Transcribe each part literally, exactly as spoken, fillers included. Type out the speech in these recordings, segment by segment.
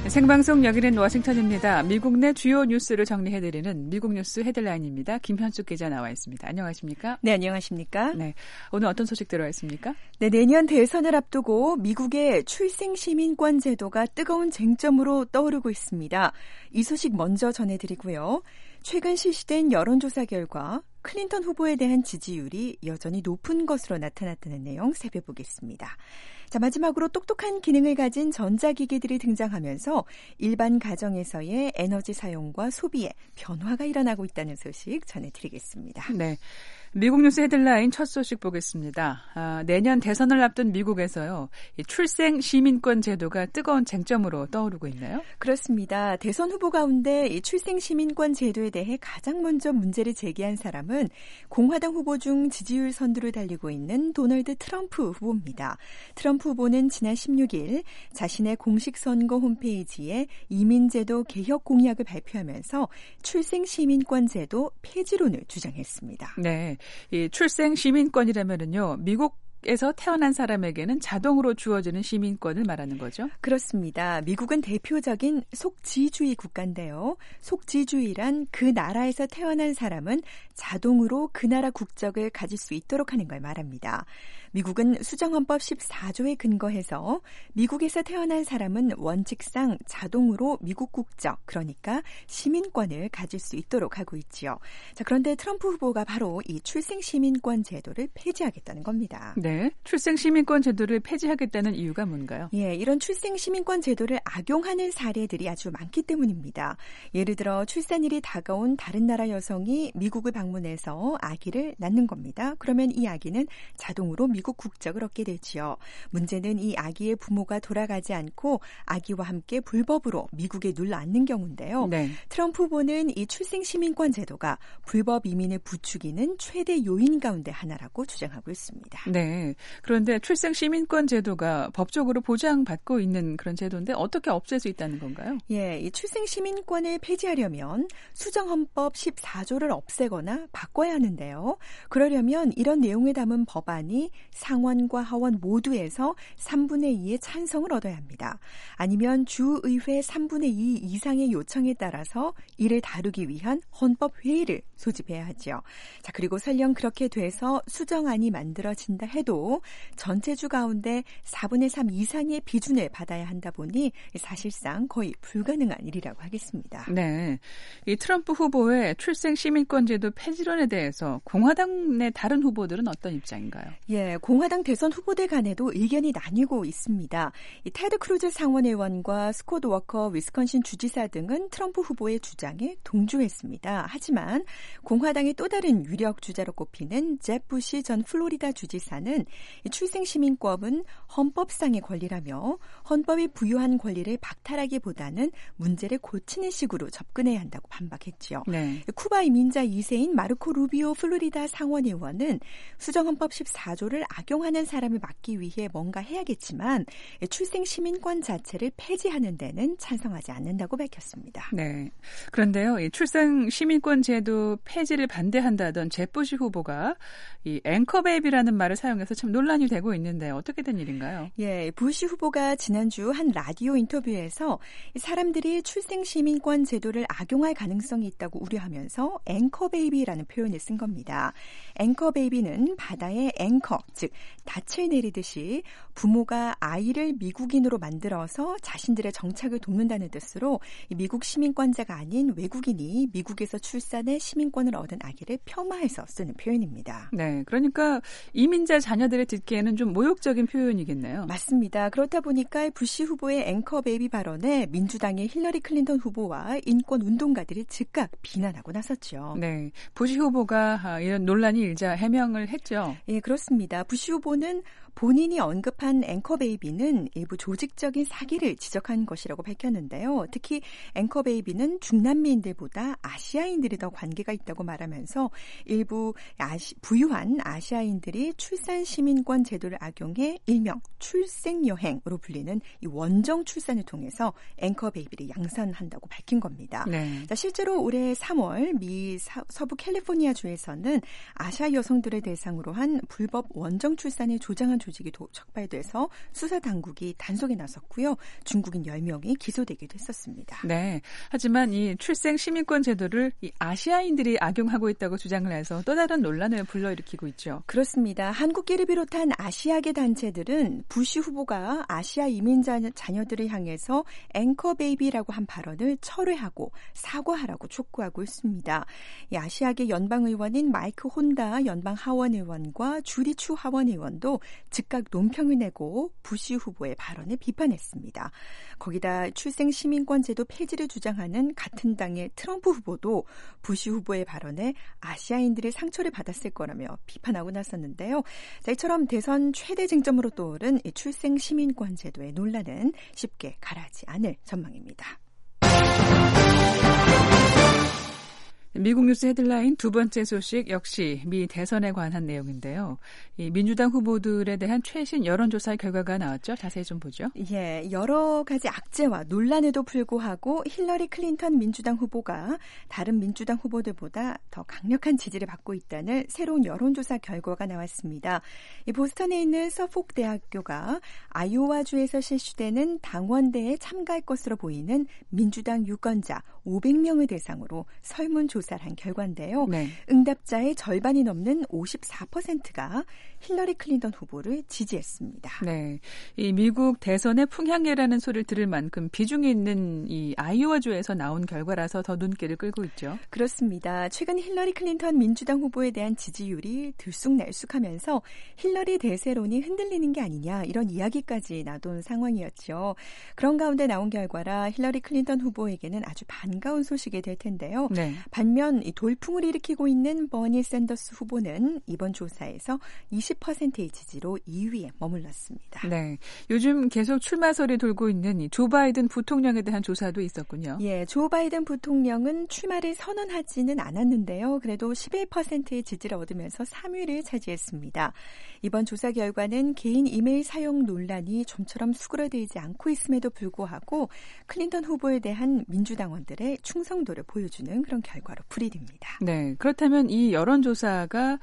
생방송 여기는 워싱턴입니다. 미국 내 주요 뉴스를 정리해드리는 미국 뉴스 헤드라인입니다. 김현숙 기자 나와 있습니다. 안녕하십니까? 네, 안녕하십니까? 네, 오늘 어떤 소식 들어와 있습니까? 네, 내년 대선을 앞두고 미국의 출생시민권 제도가 뜨거운 쟁점으로 떠오르고 있습니다. 이 소식 먼저 전해드리고요. 최근 실시된 여론조사 결과 클린턴 후보에 대한 지지율이 여전히 높은 것으로 나타났다는 내용 살펴보겠습니다. 자, 마지막으로 똑똑한 기능을 가진 전자기기들이 등장하면서 일반 가정에서의 에너지 사용과 소비에 변화가 일어나고 있다는 소식 전해드리겠습니다. 네. 미국 뉴스 헤드라인 첫 소식 보겠습니다. 아, 내년 대선을 앞둔 미국에서요, 이 출생 시민권 제도가 뜨거운 쟁점으로 떠오르고 있나요? 그렇습니다. 대선 후보 가운데 이 출생 시민권 제도에 대해 가장 먼저 문제를 제기한 사람은 공화당 후보 중 지지율 선두를 달리고 있는 도널드 트럼프 후보입니다. 트럼프 후보는 지난 십육 일 자신의 공식 선거 홈페이지에 이민제도 개혁 공약을 발표하면서 출생 시민권 제도 폐지론을 주장했습니다. 네. 이 출생 시민권이라면은요, 미국에서 태어난 사람에게는 자동으로 주어지는 시민권을 말하는 거죠? 그렇습니다. 미국은 대표적인 속지주의 국가인데요. 속지주의란 그 나라에서 태어난 사람은 자동으로 그 나라 국적을 가질 수 있도록 하는 걸 말합니다. 미국은 수정헌법 십사 조에 근거해서 미국에서 태어난 사람은 원칙상 자동으로 미국 국적, 그러니까 시민권을 가질 수 있도록 하고 있지요. 자, 그런데 트럼프 후보가 바로 이 출생 시민권 제도를 폐지하겠다는 겁니다. 네, 출생 시민권 제도를 폐지하겠다는 이유가 뭔가요? 예, 이런 출생 시민권 제도를 악용하는 사례들이 아주 많기 때문입니다. 예를 들어 출산일이 다가온 다른 나라 여성이 미국을 방문해서 아기를 낳는 겁니다. 그러면 이 아기는 자동으로 미국 미국 국적을 얻게 되지요. 문제는 이 아기의 부모가 돌아가지 않고 아기와 함께 불법으로 미국에 눌러 앉는 경우인데요. 네. 트럼프 후보는 이 출생 시민권 제도가 불법 이민을 부추기는 최대 요인 가운데 하나라고 주장하고 있습니다. 네. 그런데 출생 시민권 제도가 법적으로 보장받고 있는 그런 제도인데 어떻게 없앨 수 있다는 건가요? 예, 이 출생 시민권을 폐지하려면 수정헌법 십사 조를 없애거나 바꿔야 하는데요. 그러려면 이런 내용을 담은 법안이 상원과 하원 모두에서 삼분의 이의 찬성을 얻어야 합니다. 아니면 주의회 삼분의 이 이상의 요청에 따라서 이를 다루기 위한 헌법회의를 소집해야 하죠. 자, 그리고 설령 그렇게 돼서 수정안이 만들어진다 해도 전체 주 가운데 사분의 삼 이상의 비준을 받아야 한다 보니 사실상 거의 불가능한 일이라고 하겠습니다. 네, 이 트럼프 후보의 출생 시민권 제도 폐지론에 대해서 공화당 내 다른 후보들은 어떤 입장인가요? 예, 공화당 대선 후보들 간에도 의견이 나뉘고 있습니다. 이 테드 크루즈 상원의원과 스콧 워커 위스콘신 주지사 등은 트럼프 후보의 주장에 동조했습니다. 하지만 공화당의 또 다른 유력 주자로 꼽히는 잽 부시 전 플로리다 주지사는 이 출생시민권은 헌법상의 권리라며 헌법이 부여한 권리를 박탈하기보다는 문제를 고치는 식으로 접근해야 한다고 반박했죠. 네. 쿠바 이민자 이 세인 마르코 루비오 플로리다 상원의원은 수정헌법 십사 조를 악용하는 사람을 막기 위해 뭔가 해야겠지만 출생시민권 자체를 폐지하는 데는 찬성하지 않는다고 밝혔습니다. 네. 그런데요, 이 출생시민권 제도 폐지를 반대한다던 잽 부시 후보가 이 앵커베이비라는 말을 사용해서 참 논란이 되고 있는데 어떻게 된 일인가요? 예, 부시 후보가 지난주 한 라디오 인터뷰에서 사람들이 출생시민권 제도를 악용할 가능성이 있다고 우려하면서 앵커베이비라는 표현을 쓴 겁니다. 앵커베이비는 바다의 앵커, 즉 닻을 내리듯이 부모가 아이를 미국인으로 만들어서 자신들의 정착을 돕는다는 뜻으로 미국 시민권자가 아닌 외국인이 미국에서 출산해 시민권을 얻은 아기를 폄하해서 쓰는 표현입니다. 네, 그러니까 이민자 자녀들이 듣기에는 좀 모욕적인 표현이겠네요. 맞습니다. 그렇다 보니까 부시 후보의 앵커 베이비 발언에 민주당의 힐러리 클린턴 후보와 인권 운동가들이 즉각 비난하고 나섰죠. 네, 부시 후보가 이런 논란이 일자 해명을 했죠. 예, 그렇습니다. 부시 후보는 본인이 언급한 앵커베이비는 일부 조직적인 사기를 지적한 것이라고 밝혔는데요. 특히 앵커베이비는 중남미인들보다 아시아인들이 더 관계가 있다고 말하면서 일부 아시, 부유한 아시아인들이 출산시민권 제도를 악용해 일명 출생여행으로 불리는 이 원정 출산을 통해서 앵커베이비를 양산한다고 밝힌 겁니다. 네. 자, 실제로 올해 삼월 미 사, 서부 캘리포니아 주에서는 아시아 여성들을 대상으로 한 불법 원정 출산을 조장한 조직이 도, 촉발돼서 수사 당국이 단속에 나섰고요. 중국인 열 명이 기소되기도 했었습니다. 네. 하지만 이 출생 시민권 제도를 이 아시아인들이 악용하고 있다고 주장을 해서 또 다른 논란을 불러일으키고 있죠. 그렇습니다. 한국계를 비롯한 아시아계 단체들은 부시 후보가 아시아 이민 자녀들을 향해서 앵커 베이비라고 한 발언을 철회하고 사과하라고 촉구하고 있습니다. 이 아시아계 연방의원인 마이크 혼다 연방 하원의원과 주리 추 하원의원도 즉각 논평을 내고 부시 후보의 발언을 비판했습니다. 거기다 출생 시민권 제도 폐지를 주장하는 같은 당의 트럼프 후보도 부시 후보의 발언에 아시아인들의 상처를 받았을 거라며 비판하고 나섰는데요. 자, 이처럼 대선 최대 쟁점으로 떠오른 이 출생 시민권 제도의 논란은 쉽게 가라앉지 않을 전망입니다. 미국 뉴스 헤드라인 두 번째 소식 역시 미 대선에 관한 내용인데요. 이 민주당 후보들에 대한 최신 여론조사 결과가 나왔죠. 자세히 좀 보죠. 예, 여러 가지 악재와 논란에도 불구하고 힐러리 클린턴 민주당 후보가 다른 민주당 후보들보다 더 강력한 지지를 받고 있다는 새로운 여론조사 결과가 나왔습니다. 이 보스턴에 있는 서폭 대학교가 아이오와주에서 실시되는 당원대회에 참가할 것으로 보이는 민주당 유권자 오백 명을 대상으로 설문조사를 한 결과인데요. 네. 응답자의 절반이 넘는 오십사 퍼센트가 힐러리 클린턴 후보를 지지했습니다. 네, 이 미국 대선의 풍향계라는 소리를 들을 만큼 비중이 있는 이 아이오와주에서 나온 결과라서 더 눈길을 끌고 있죠. 그렇습니다. 최근 힐러리 클린턴 민주당 후보에 대한 지지율이 들쑥날쑥하면서 힐러리 대세론이 흔들리는 게 아니냐 이런 이야기까지 나돈 상황이었죠. 그런 가운데 나온 결과라 힐러리 클린턴 후보에게는 아주 반가운 소식이 될 텐데요. 네. 반면 이 돌풍을 일으키고 있는 버니 샌더스 후보는 이번 조사에서 이십 퍼센트의 지지로 이 위에 머물렀습니다. 네, 요즘 계속 출마설이 돌고 있는 이 조 바이든 부통령에 대한 조사도 있었군요. 예, 조 바이든 부통령은 출마를 선언하지는 않았는데요. 그래도 십일 퍼센트의 지지를 얻으면서 삼 위를 차지했습니다. 이번 조사 결과는 개인 이메일 사용 논란이 좀처럼 수그러들지 않고 있음에도 불구하고 클린턴 후보에 대한 민주당원들의 충성도를 보여주는 그런 결과로 풀이됩니다. 네, 그렇다면 이 여론조사가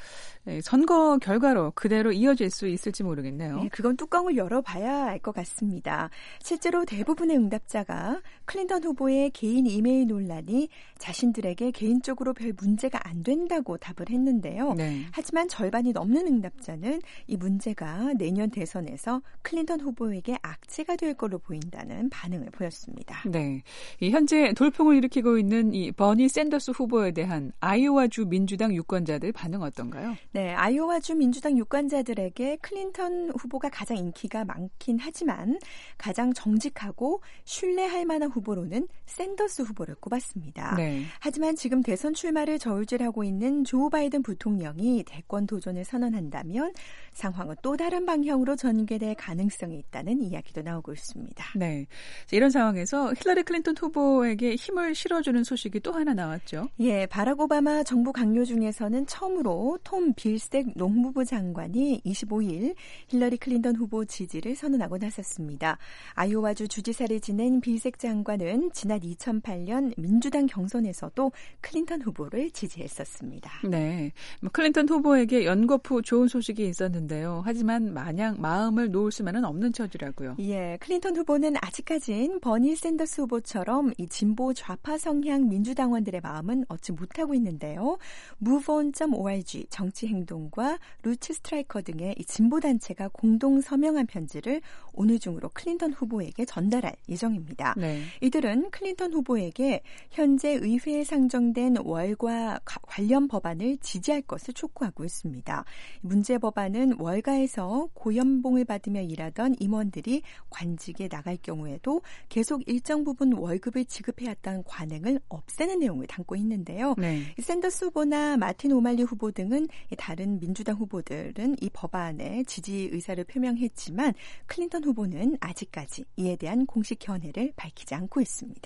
선거 결과로 그대로 이어질 수 있을지 모르겠네요. 네, 그건 뚜껑을 열어봐야 알 것 같습니다. 실제로 대부분의 응답자가 클린턴 후보의 개인 이메일 논란이 자신들에게 개인적으로 별 문제가 안 된다고 답을 했는데요. 네. 하지만 절반이 넘는 응답자는 이 문제가 내년 대선에서 클린턴 후보에게 악재가 될 걸로 보인다는 반응을 보였습니다. 네, 이 현재 돌풍을 일으키고 있는 이 버니 샌더스 후보에 대한 아이오와주 민주당 유권자들 반응 어떤가요? 네, 아이오와주 민주당 유권자들에게 클린턴 후보가 가장 인기가 많긴 하지만 가장 정직하고 신뢰할 만한 후보로는 샌더스 후보를 꼽았습니다. 네. 하지만 지금 대선 출마를 저울질하고 있는 조 바이든 부통령이 대권 도전을 선언한다면 상황은 또 다른 방향으로 전개될 가능성이 있다는 이야기도 나오고 있습니다. 네, 이런 상황에서 힐러리 클린턴 후보에게 힘을 실어주는 소식이 또 하나 나왔죠. 예, 바락 오바마 정부 강요 중에서는 처음으로 톰 빌색 농무부 장관이 이십오 일 힐러리 클린턴 후보 지지를 선언하고 나섰습니다. 아이오와주 주지사를 지낸 빌색 장관은 지난 이천팔 년 민주당 경선에서도 클린턴 후보를 지지했었습니다. 네, 클린턴 후보에게 연거푸 좋은 소식이 있었는데요. 하지만 마냥 마음을 놓을 수만은 없는 처지라고요. 예, 클린턴 후보는 아직까진 버니 샌더스 후보처럼 이 진보 좌파 성향 민주당원들의 마음은 얻지 못하고 있는데요. 무브온 닷 오알지 정치행동과 루츠 스트라이커 등의 이 진보 단체가 공동 서명한 편지를 오늘 중으로 클린턴 후보에게 전달할 예정입니다. 네. 이들은 클린턴 후보에게 현재 의회에 상정된 월가 관련 법안을 지지할 것을 촉구하고 있습니다. 문제 법안은 월가에서 고연봉을 받으며 일하던 임원들이 관직에 나갈 경우에도 계속 일정 부분 월급을 지급해왔던 관행을 없애는 내용을 담고 있는데요. 네. 샌더스 후보나 마틴 오말리 후보 등은 다른 민주당 후보들은 이 법안에 지지 의사를 표명했지만 클린턴 후보는 아직까지 이에 대한 공식 견해를 밝히지 않고 있습니다.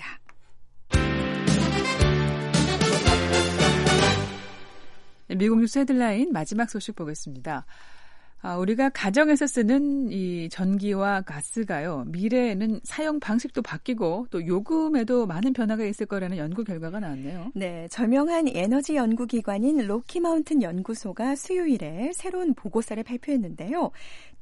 미국 뉴스 헤드라인 마지막 소식 보겠습니다. 아, 우리가 가정에서 쓰는 이 전기와 가스가요, 미래에는 사용 방식도 바뀌고 또 요금에도 많은 변화가 있을 거라는 연구 결과가 나왔네요. 네, 저명한 에너지 연구기관인 로키마운튼 연구소가 수요일에 새로운 보고서를 발표했는데요.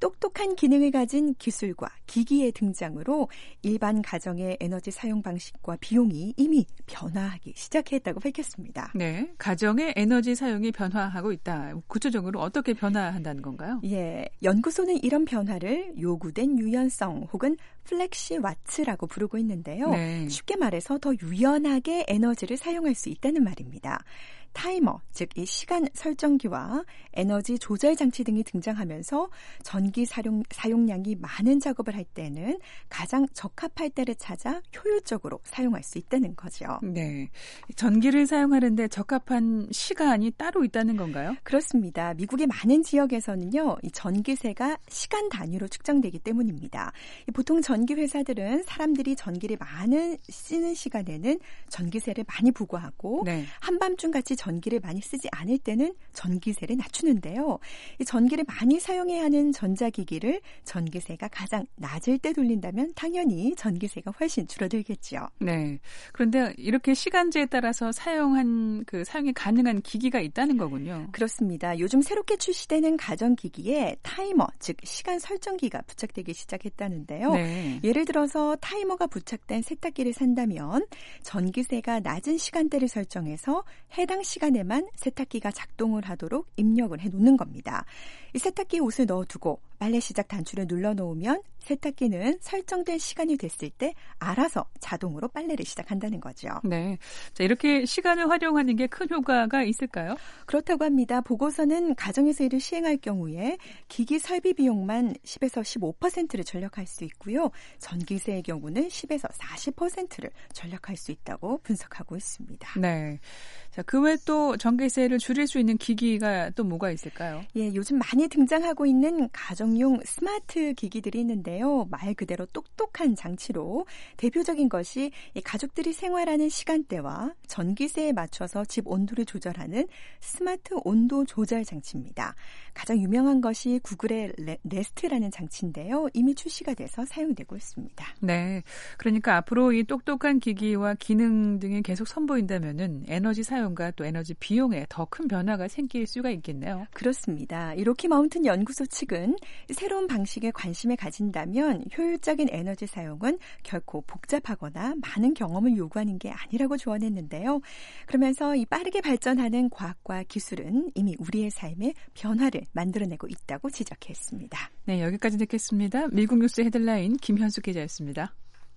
똑똑한 기능을 가진 기술과 기기의 등장으로 일반 가정의 에너지 사용 방식과 비용이 이미 변화하기 시작했다고 밝혔습니다. 네, 가정의 에너지 사용이 변화하고 있다. 구체적으로 어떻게 변화한다는 건가요? 예, 연구소는 이런 변화를 요구된 유연성 혹은 플렉시 와츠라고 부르고 있는데요. 네. 쉽게 말해서 더 유연하게 에너지를 사용할 수 있다는 말입니다. 타이머, 즉 이 시간 설정기와 에너지 조절 장치 등이 등장하면서 전기 사용, 사용량이 많은 작업을 할 때는 가장 적합할 때를 찾아 효율적으로 사용할 수 있다는 거죠. 네, 전기를 사용하는데 적합한 시간이 따로 있다는 건가요? 그렇습니다. 미국의 많은 지역에서는요, 이 전기세가 시간 단위로 측정되기 때문입니다. 보통 전기 회사들은 사람들이 전기를 많이 쓰는 시간에는 전기세를 많이 부과하고 네. 한밤중 같이 전기를 많이 쓰지 않을 때는 전기세를 낮추는데요. 이 전기를 많이 사용해야 하는 전자기기를 전기세가 가장 낮을 때 돌린다면 당연히 전기세가 훨씬 줄어들겠죠. 네. 그런데 이렇게 시간제에 따라서 사용한 그 사용이 가능한 기기가 있다는 거군요. 그렇습니다. 요즘 새롭게 출시되는 가전기기에 타이머, 즉 시간 설정기가 부착되기 시작했다는데요. 네. 예를 들어서 타이머가 부착된 세탁기를 산다면 전기세가 낮은 시간대를 설정해서 해당 시간에만 세탁기가 작동을 하도록 입력을 해놓는 겁니다. 이 세탁기에 옷을 넣어두고 빨래 시작 단추를 눌러놓으면 세탁기는 설정된 시간이 됐을 때 알아서 자동으로 빨래를 시작한다는 거죠. 네, 자, 이렇게 시간을 활용하는 게 큰 효과가 있을까요? 그렇다고 합니다. 보고서는 가정에서 이를 시행할 경우에 기기 설비 비용만 십에서 십오 퍼센트를 절약할 수 있고요. 전기세의 경우는 십에서 사십 퍼센트를 절약할 수 있다고 분석하고 있습니다. 네, 자, 그 외 또 전기세를 줄일 수 있는 기기가 또 뭐가 있을까요? 예, 요즘 많이 등장하고 있는 가정용 스마트 기기들이 있는데요. 말 그대로 똑똑한 장치로 대표적인 것이 가족들이 생활하는 시간대와 전기세에 맞춰서 집 온도를 조절하는 스마트 온도 조절 장치입니다. 가장 유명한 것이 구글의 네스트라는 장치인데요. 이미 출시가 돼서 사용되고 있습니다. 네, 그러니까 앞으로 이 똑똑한 기기와 기능 등이 계속 선보인다면은 에너지 사용과 또 에너지 비용에 더 큰 변화가 생길 수가 있겠네요. 그렇습니다. 이 로키마운튼 연구소 측은 새로운 방식에 관심을 가진다면 효율적인 에너지 사용은 결코 복잡하거나 많은 경험을 요구하는 게 아니라고 조언했는데요. 그러면서 이 빠르게 발전하는 과학과 기술은 이미 우리의 삶에 변화를 만들어내고 있다고 지적했습니다. 네, 여기까지 듣겠습니다. 미국 뉴스 헤드라인 김현숙 기자였습니다.